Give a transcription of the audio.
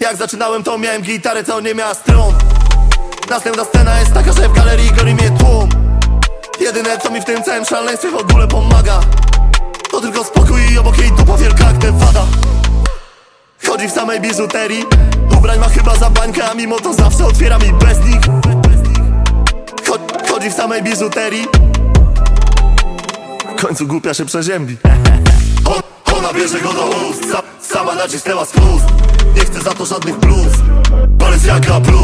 Jak zaczynałem to miałem gitarę, co nie miała stron. Następna scena jest taka, że w galerii goni mnie tłum. Jedyne co mi w tym całym szaleństwie w ogóle pomaga to tylko spokój i obok jej dupa wielka jak Nevada. Chodzi w samej biżuterii, ubrań ma chyba za bańkę, a mimo to zawsze otwiera mi bez nich. Chodzi w samej biżuterii, w końcu głupia się przeziębi. Ona bierze go do ust, sama nacisnęła spust. Nie chcę za to żadnych blues, Balenciaga blues.